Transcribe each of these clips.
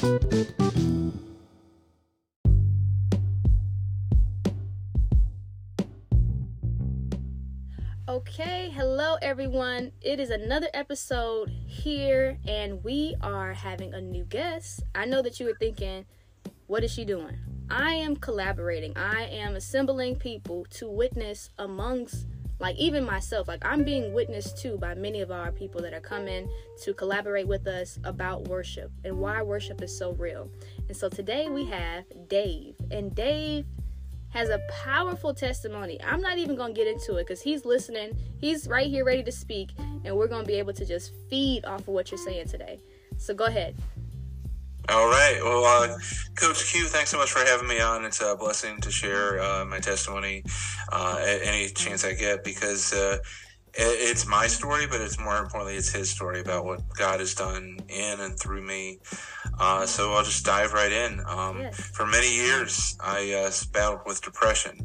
Okay, hello everyone. It is another episode here, and we are having a new guest. I know that you were thinking, what is she doing? I am collaborating. I am assembling people to witness amongst, even myself. I'm being witnessed to by many of our people that are coming to collaborate with us about worship and why worship is so real. And so today we have Dave, and Dave has a powerful testimony. I'm not even going to get into it because he's listening. He's right here ready to speak, and we're going to be able to just feed off of what you're saying today. So go ahead. All right. Well, Coach Q, thanks so much for having me on. It's a blessing to share my testimony at any chance I get, because it's my story, but it's more importantly, it's his story about what God has done in and through me. So I'll just dive right in. Yes. For many years, I battled with depression.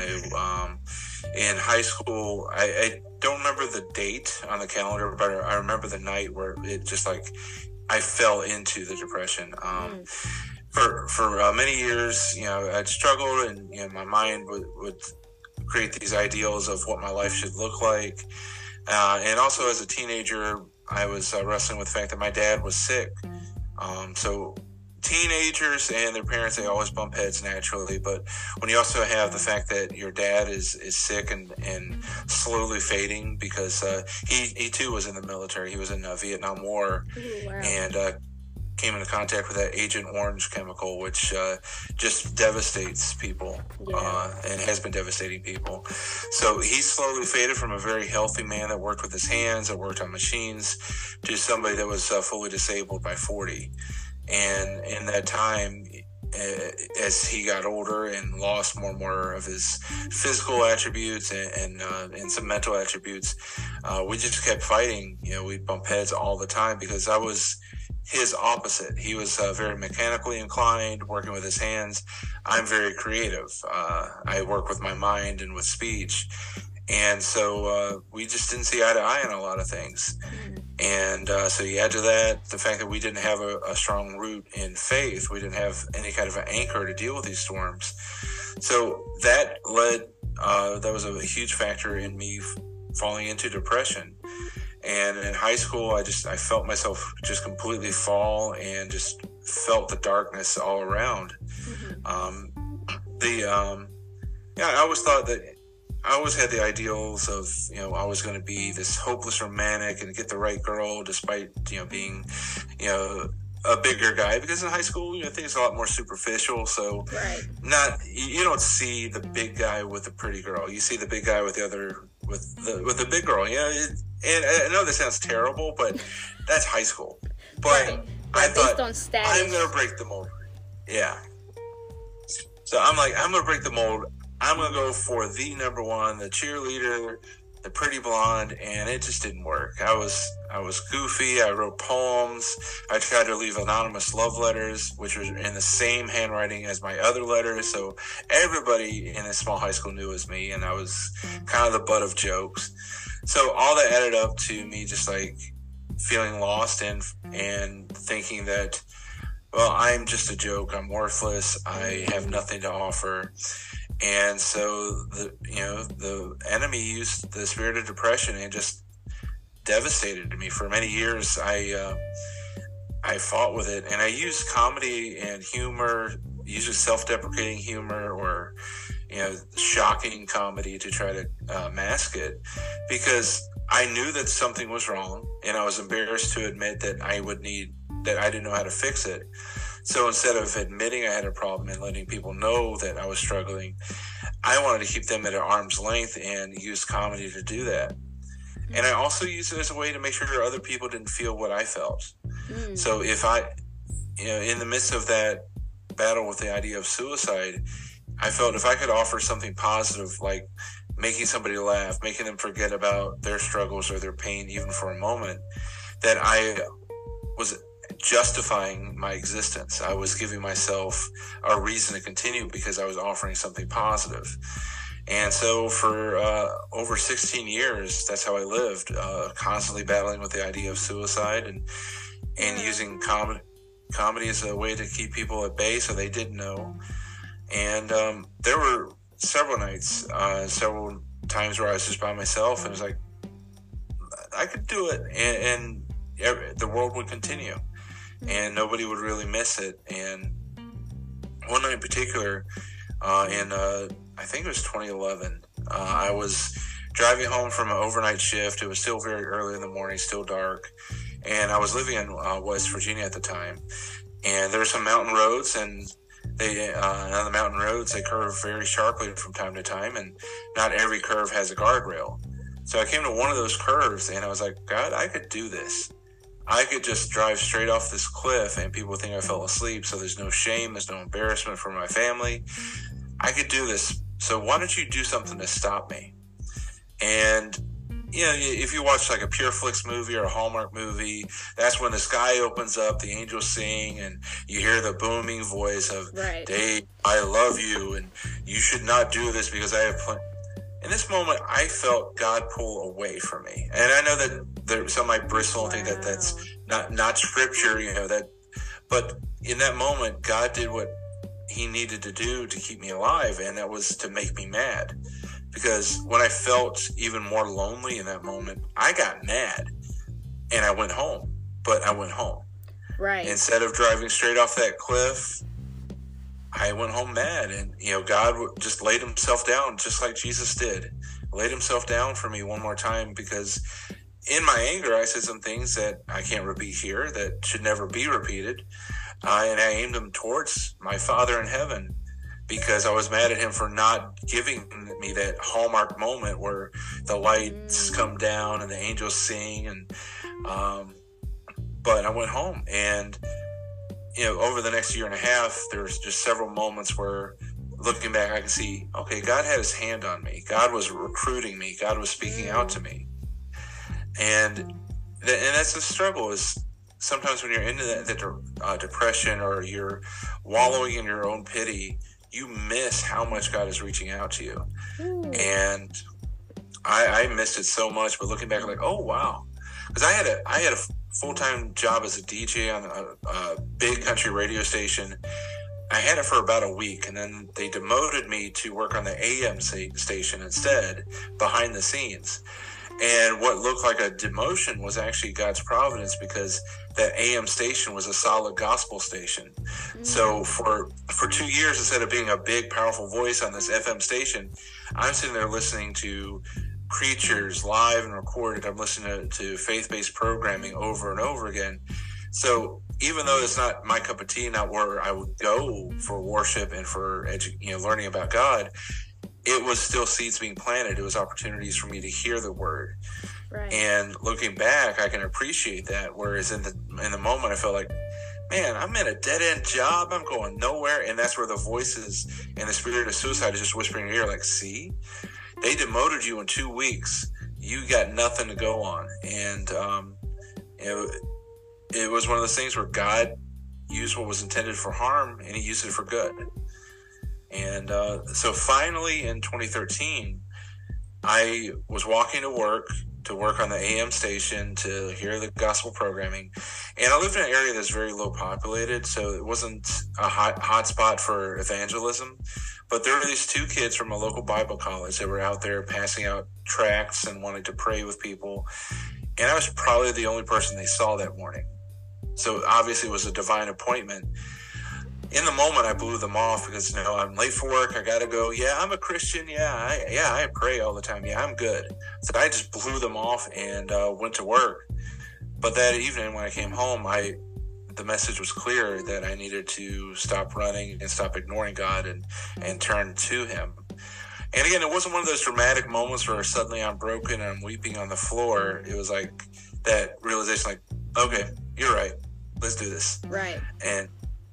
In high school, I don't remember the date on the calendar, but I remember the night where it just I fell into the depression. For many years, I'd struggled, and my mind would create these ideals of what my life should look like. And also as a teenager, I was wrestling with the fact that my dad was sick. So teenagers and their parents, they always bump heads naturally. But when you also have the fact that your dad is sick and slowly fading, because he too was in the military. He was in the Vietnam War. Ooh, wow. And came into contact with that Agent Orange chemical, which just devastates people, and has been devastating people. So he slowly faded from a very healthy man that worked with his hands, that worked on machines, to somebody that was fully disabled by 40. And in that time, as he got older and lost more and more of his physical attributes and some mental attributes, we just kept fighting. We'd bump heads all the time because I was his opposite. He was very mechanically inclined, working with his hands. I'm very creative. I work with my mind and with speech. And so we just didn't see eye to eye on a lot of things. And so you add to that the fact that we didn't have a strong root in faith. We didn't have any kind of an anchor to deal with these storms. So that that was a huge factor in me falling into depression. And in high school, I felt myself just completely fall and just felt the darkness all around. I always thought that I always had the ideals of, I was going to be this hopeless romantic and get the right girl despite, being, a bigger guy, because in high school, things are a lot more superficial. So you don't see the big guy with the pretty girl. You see the big guy with the big girl. And I know this sounds terrible, but that's high school. But I thought, I'm going to break the mold. Yeah. So I'm going to break the mold. I'm going to go for the number one, the cheerleader, the pretty blonde, and it just didn't work. I was goofy. I wrote poems. I tried to leave anonymous love letters, which were in the same handwriting as my other letters. So everybody in a small high school knew it was me, and I was kind of the butt of jokes. So all that added up to me just feeling lost and thinking that, well, I'm just a joke. I'm worthless. I have nothing to offer. And so the enemy used the spirit of depression and just devastated me. For many years, I fought with it, and I used comedy and humor, usually self-deprecating humor or shocking comedy to try to mask it, because I knew that something was wrong, and I was embarrassed to admit that I didn't know how to fix it. So instead of admitting I had a problem and letting people know that I was struggling, I wanted to keep them at arm's length and use comedy to do that. And I also used it as a way to make sure other people didn't feel what I felt. So if in the midst of that battle with the idea of suicide, I felt if I could offer something positive, like making somebody laugh, making them forget about their struggles or their pain even for a moment, that I was justifying my existence. I was giving myself a reason to continue because I was offering something positive. And so for over 16 years, that's how I lived, constantly battling with the idea of suicide and using comedy. comedy is a way to keep people at bay, so they didn't know. And there were several nights, several times where I was just by myself, and it was like, I could do it, and the world would continue, and nobody would really miss it. And one night in particular, I think it was 2011, I was driving home from an overnight shift. It was still very early in the morning, still dark, and I was living in West Virginia at the time. And there were some mountain roads, and they on the mountain roads, they curve very sharply from time to time, and not every curve has a guardrail. So I came to one of those curves, and I was like, God, I could do this. I could just drive straight off this cliff, and people think I fell asleep, so there's no shame, there's no embarrassment for my family. I could do this. So why don't you do something to stop me? And, you know, if you watch like a Pure Flix movie or a Hallmark movie, that's when the sky opens up, the angels sing, and you hear the booming voice of, right. Dave, I love you, and you should not do this because I have In this moment, I felt God pull away from me. And I know that some might bristle and think that that's not scripture, you know, but in that moment, God did what he needed to do to keep me alive, and that was to make me mad. Because when I felt even more lonely in that moment, I got mad, and I went home. But I went home. Right. Instead of driving straight off that cliff, I went home mad. And, you know, God just laid himself down, just like Jesus did. Laid himself down for me one more time, because in my anger, I said some things that I can't repeat here, that should never be repeated. And I aimed them towards my Father in heaven, because I was mad at him for not giving me that Hallmark moment where the lights come down and the angels sing. And but I went home, and, you know, over the next year and a half, there's just several moments where, looking back, I can see, okay, God had his hand on me. God was recruiting me. God was speaking out to me. And that's the struggle, is sometimes when you're into that depression, or you're wallowing in your own pity, you miss how much God is reaching out to you. And I missed it so much, but looking back, I'm like, oh, wow. Because I had a full-time job as a DJ on a big country radio station. I had it for about a week, and then they demoted me to work on the AM station instead, behind the scenes. And what looked like a demotion was actually God's providence, because that AM station was a solid gospel station. So for 2 years, instead of being a big, powerful voice on this FM station, I'm sitting there listening to preachers live and recorded. I'm listening to faith-based programming over and over again. So even though it's not my cup of tea, not where I would go for worship and for learning about God, it was still seeds being planted. It was opportunities for me to hear the word. Right. And looking back, I can appreciate that. Whereas in the moment, I felt like, man, I'm in a dead-end job. I'm going nowhere. And that's where the voices and the spirit of suicide is just whispering in your ear, like, see, they demoted you in 2 weeks. You got nothing to go on. And it was one of those things where God used what was intended for harm, and he used it for good. And so finally in 2013, I was walking to work on the AM station to hear the gospel programming. And I lived in an area that's very low populated, so it wasn't a hot spot for evangelism. But there were these two kids from a local Bible college that were out there passing out tracts and wanting to pray with people. And I was probably the only person they saw that morning. So obviously it was a divine appointment. In the moment, I blew them off because, I'm late for work. I got to go. Yeah, I'm a Christian. I pray all the time. Yeah, I'm good. So I just blew them off and went to work. But that evening when I came home, the message was clear that I needed to stop running and stop ignoring God and turn to him. And again, it wasn't one of those dramatic moments where suddenly I'm broken and I'm weeping on the floor. It was like that realization, like, okay, you're right. Let's do this. Right. And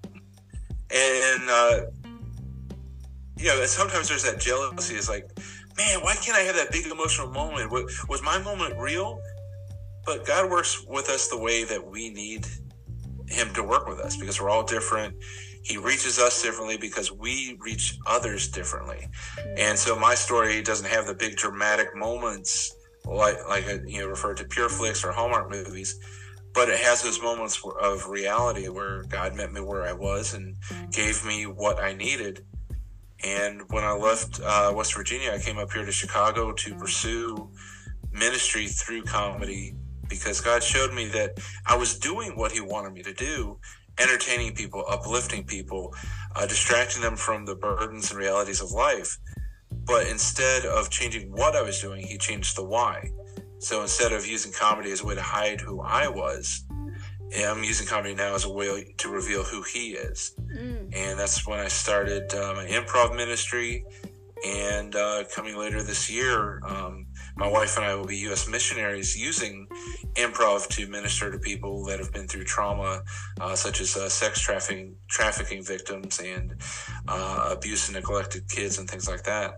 sometimes there's that jealousy. It's like, man, why can't I have that big emotional moment? Was my moment real? But God works with us the way that we need him to work with us, because we're all different. He reaches us differently because we reach others differently. And so my story doesn't have the big dramatic moments like referred to Pure Flix or Hallmark movies, but it has those moments of reality where God met me where I was and gave me what I needed. And when I left West Virginia, I came up here to Chicago to pursue ministry through comedy, because God showed me that I was doing what he wanted me to do, entertaining people, uplifting people, distracting them from the burdens and realities of life. But instead of changing what I was doing, he changed the why. So instead of using comedy as a way to hide who I was, I'm using comedy now as a way to reveal who he is. And that's when I started my improv ministry. And coming later this year, my wife and I will be U.S. missionaries using improv to minister to people that have been through trauma, such as sex trafficking victims and abuse and neglected kids and things like that.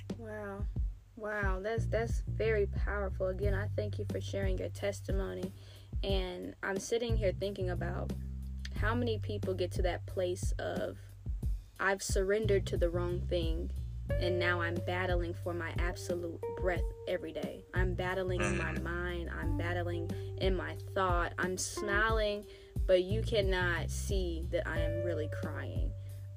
Wow, that's very powerful. Again, I thank you for sharing your testimony. And I'm sitting here thinking about how many people get to that place of, I've surrendered to the wrong thing, and now I'm battling for my absolute breath every day. I'm battling in my mind. I'm battling in my thought. I'm smiling, but you cannot see that I am really crying.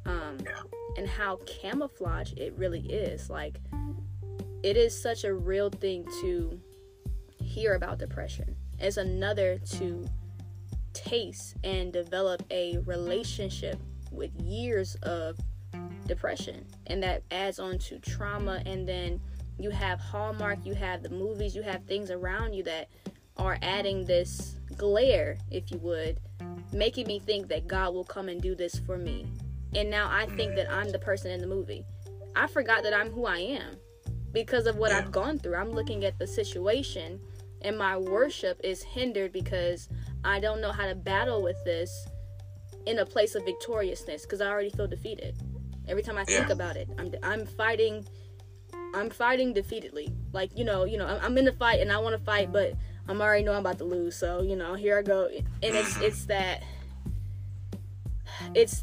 And how camouflage it really is. Like, it is such a real thing to hear about depression. It's another to taste and develop a relationship with years of depression, and that adds on to trauma. And then you have Hallmark, you have the movies, you have things around you that are adding this glare, if you would, making me think that God will come and do this for me. And now I think that I'm the person in the movie. I forgot that I'm who I am because of what I've gone through. I'm looking at the situation, and my worship is hindered because I don't know how to battle with this in a place of victoriousness, because I already feel defeated. Every time I think about it, I'm fighting defeatedly. Like, I'm in the fight and I want to fight, but I'm already know I'm about to lose. So, here I go. And it's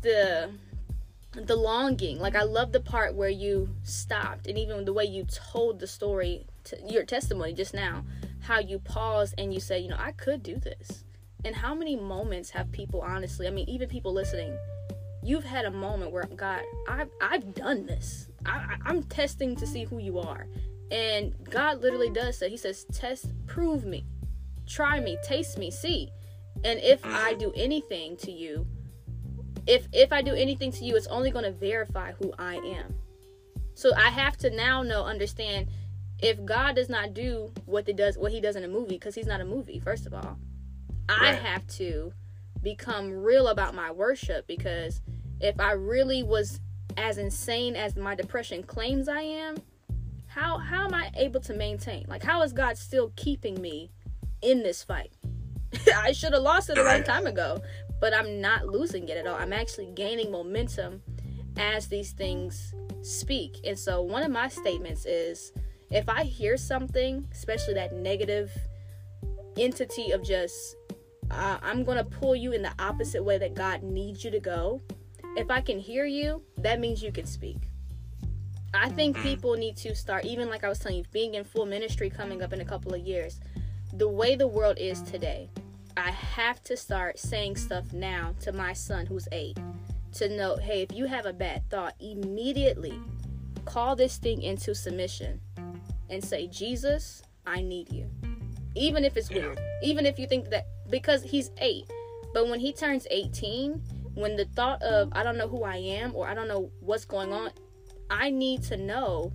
the longing. Like, I love the part where you stopped, and even the way you told the story, your testimony just now, how you paused and you said, I could do this. And how many moments have people, honestly, even people listening, you've had a moment where, God, I've done this. I'm testing to see who you are. And God literally does say, he says, test, prove me, try me, taste me, see. And if I do anything to you, if I do anything to you, it's only going to verify who I am. So I have to now understand, if God does not do what he does in a movie, because he's not a movie, first of all, I have to become real about my worship, because if I really was as insane as my depression claims I am, how am I able to maintain? Like, how is God still keeping me in this fight? I should have lost it a long time ago, but I'm not losing it at all. I'm actually gaining momentum as these things speak. And so one of my statements is, if I hear something, especially that negative entity of just, I'm going to pull you in the opposite way that God needs you to go. If I can hear you, that means you can speak. I think people need to start, even like I was telling you, being in full ministry coming up in a couple of years, the way the world is today, I have to start saying stuff now to my son who's 8, to know, hey, if you have a bad thought, immediately call this thing into submission and say, Jesus, I need you. Even if it's weird, even if you think that, because he's 8, but when he turns 18, when the thought of, I don't know who I am, or I don't know what's going on, I need to know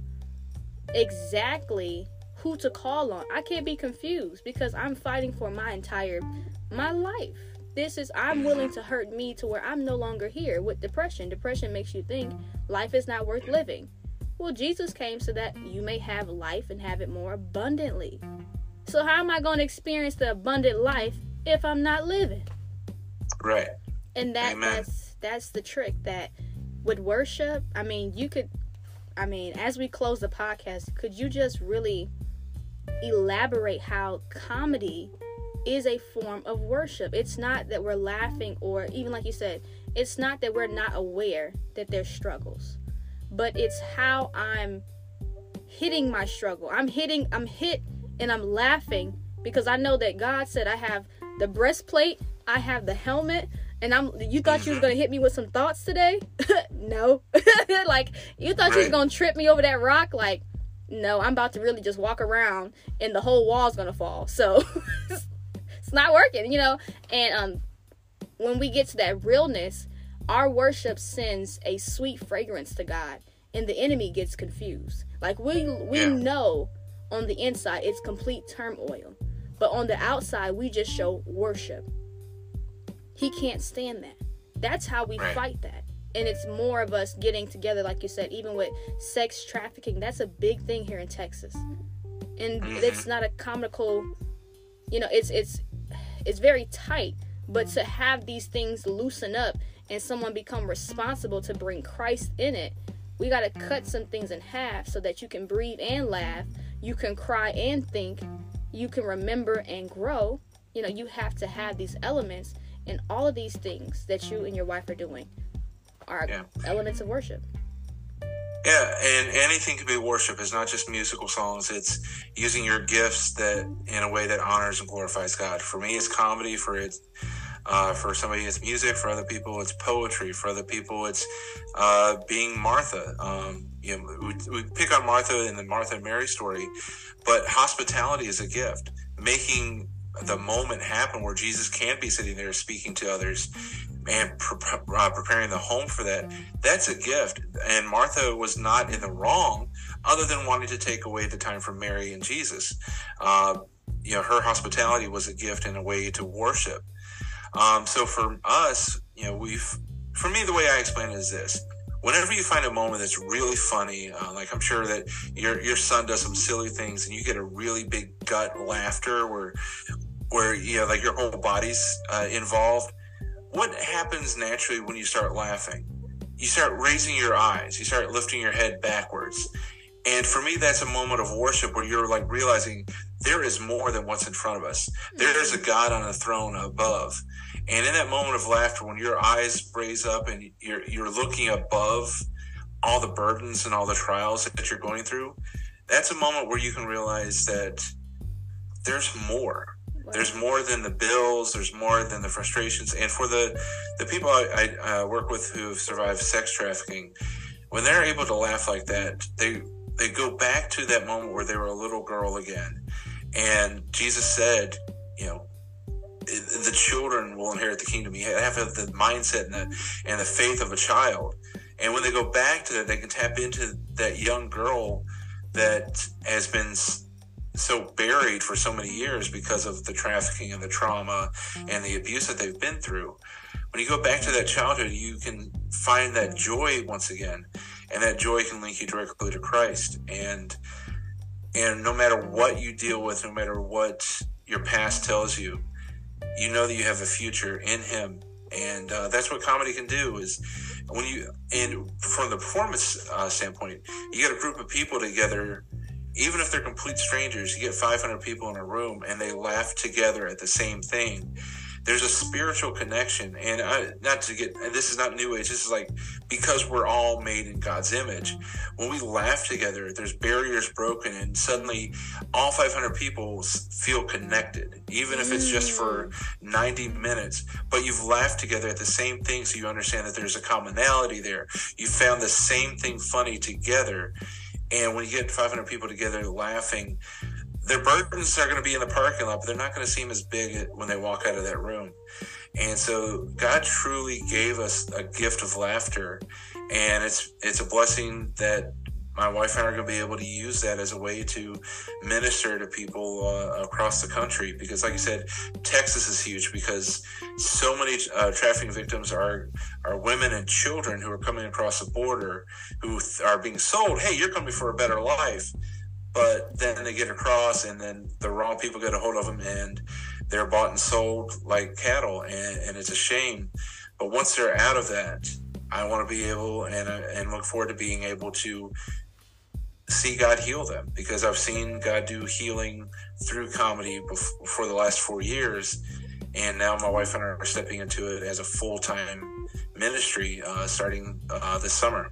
exactly who to call on. I can't be confused, because I'm fighting for my life. I'm willing to hurt me to where I'm no longer here with depression. Depression makes you think life is not worth living. Well, Jesus came so that you may have life and have it more abundantly. So how am I going to experience the abundant life if I'm not living? Right. And that's the trick, that with worship, as we close the podcast, could you just really elaborate how comedy is a form of worship? It's not that we're laughing, or even like you said, it's not that we're not aware that there's struggles, but it's how I'm hitting my struggle. I'm hit and I'm laughing, because I know that God said I have the breastplate, I have the helmet, and you thought you was gonna hit me with some thoughts today? No. Like, you thought you was gonna trip me over that rock? Like, no, I'm about to really just walk around and the whole wall's gonna fall. So it's not working, And when we get to that realness, our worship sends a sweet fragrance to God, and the enemy gets confused. Like, we know on the inside it's complete turmoil, but on the outside we just show worship. He can't stand that. That's how we fight that. And it's more of us getting together, like you said, even with sex trafficking. That's a big thing here in Texas. And it's not a comical, it's very tight. But to have these things loosen up and someone become responsible to bring Christ in it, we got to cut some things in half so that you can breathe and laugh. You can cry and think. You can remember and grow. You have to have these elements. And all of these things that you and your wife are doing are elements of worship. Yeah, and anything can be worship. It's not just musical songs. It's using your gifts that in a way that honors and glorifies God. For me, it's comedy. For somebody, it's music. For other people, it's poetry. For other people, it's being Martha. We pick on Martha in the Martha and Mary story, but hospitality is a gift. Making the moment happen where Jesus can be sitting there speaking to others and preparing the home for that. That's a gift. And Martha was not in the wrong other than wanting to take away the time from Mary and Jesus. Her hospitality was a gift and a way to worship. So for us, for me, the way I explain it is this. Whenever you find a moment that's really funny, like I'm sure that your son does some silly things and you get a really big gut laughter where like your whole body's involved. What happens naturally when you start laughing? You start raising your eyes. You start lifting your head backwards. And for me, that's a moment of worship where you're like realizing there is more than what's in front of us. There's a God on a throne above. And in that moment of laughter, when your eyes raise up and you're looking above all the burdens and all the trials that you're going through, that's a moment where you can realize that there's more. There's more than the bills. There's more than the frustrations. And for the people I work with who have survived sex trafficking, when they're able to laugh like that, they go back to that moment where they were a little girl again. And Jesus said, the children will inherit the kingdom. You have to have the mindset and the faith of a child. And when they go back to that, they can tap into that young girl that has been so buried for so many years because of the trafficking and the trauma and the abuse that they've been through. When you go back to that childhood, you can find that joy once again, and that joy can link you directly to Christ. And no matter what you deal with, no matter what your past tells you, you know that you have a future in Him. And that's what comedy can do. Is and from the performance standpoint, you get a group of people together. Even if they're complete strangers, you get 500 people in a room and they laugh together at the same thing. There's a spiritual connection. And this is not New Age. This is like, because we're all made in God's image. When we laugh together, there's barriers broken, and suddenly all 500 people feel connected, even if it's just for 90 minutes. But you've laughed together at the same thing, so you understand that there's a commonality there. You found the same thing funny together. And when you get 500 people together laughing, their burdens are going to be in the parking lot, but they're not going to seem as big when they walk out of that room. And so God truly gave us a gift of laughter. And it's a blessing that my wife and I are going to be able to use that as a way to minister to people across the country. Because like I said, Texas is huge because so many trafficking victims are women and children who are coming across the border who are being sold, hey, you're coming for a better life. But then they get across and then the wrong people get a hold of them and they're bought and sold like cattle. And it's a shame. But once they're out of that, I want to be able and look forward to being able to see God heal them, because I've seen God do healing through comedy for the last 4 years. And now my wife and I are stepping into it as a full-time ministry starting this summer.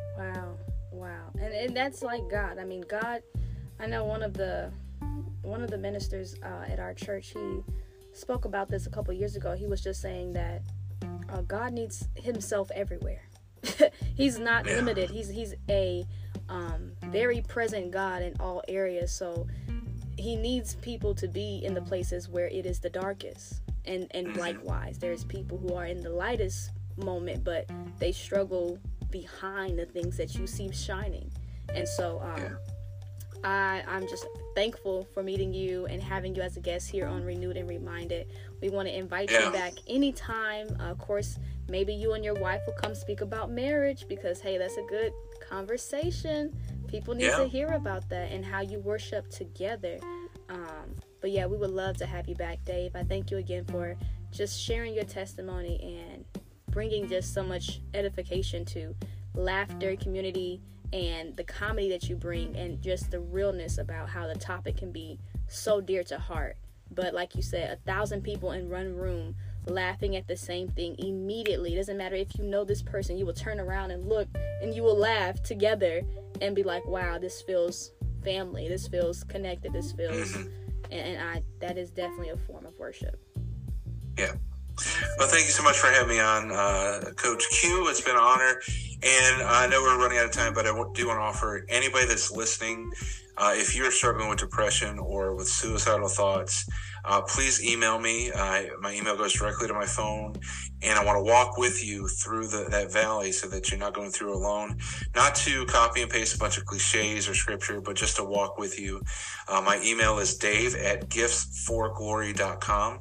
Wow. And that's like God. I mean, God, I know one of the ministers at our church, he spoke about this a couple years ago. He was just saying that God needs himself everywhere. He's not limited. He's a very present God in all areas. So he needs people to be in the places where it is the darkest. And likewise, there's people who are in the lightest moment, but they struggle behind the things that you see shining. And so I'm just thankful for meeting you and having you as a guest here on Renewed and Reminded. We want to invite you back anytime. Of course, maybe you and your wife will come speak about marriage, because, hey, that's a good conversation. People need to hear about that and how you worship together. But yeah, we would love to have you back, Dave. I thank you again for just sharing your testimony and bringing just so much edification to laughter, community, and the comedy that you bring, and just the realness about how the topic can be so dear to heart. But like you said, 1,000 people in one room laughing at the same thing immediately. It doesn't matter if you know this person, you will turn around and look and you will laugh together and be like, wow, this feels family, this feels connected, this feels and that is definitely a form of worship. Yeah. Well, thank you so much for having me on, Coach Q. It's been an honor. And I know we're running out of time, but I do want to offer anybody that's listening, if you're struggling with depression or with suicidal thoughts, please email me. My email goes directly to my phone, and I want to walk with you through that valley so that you're not going through alone. Not to copy and paste a bunch of cliches or scripture, but just to walk with you. My email is dave@gifts4glory.com.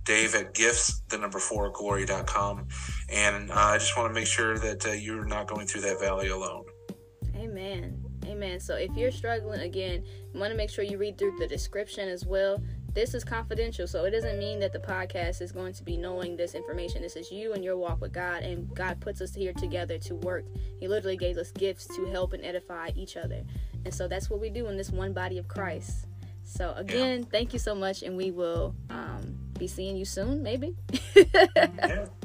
Dave@gifts4glory.com. And I just want to make sure that you're not going through that valley alone. Amen. So if you're struggling, again, you want to make sure you read through the description as well. This is confidential, so it doesn't mean that the podcast is going to be knowing this information. This is you and your walk with God, and God puts us here together to work. He literally gave us gifts to help and edify each other. And so that's what we do in this one body of Christ. So again, thank you so much, and we will be seeing you soon, maybe.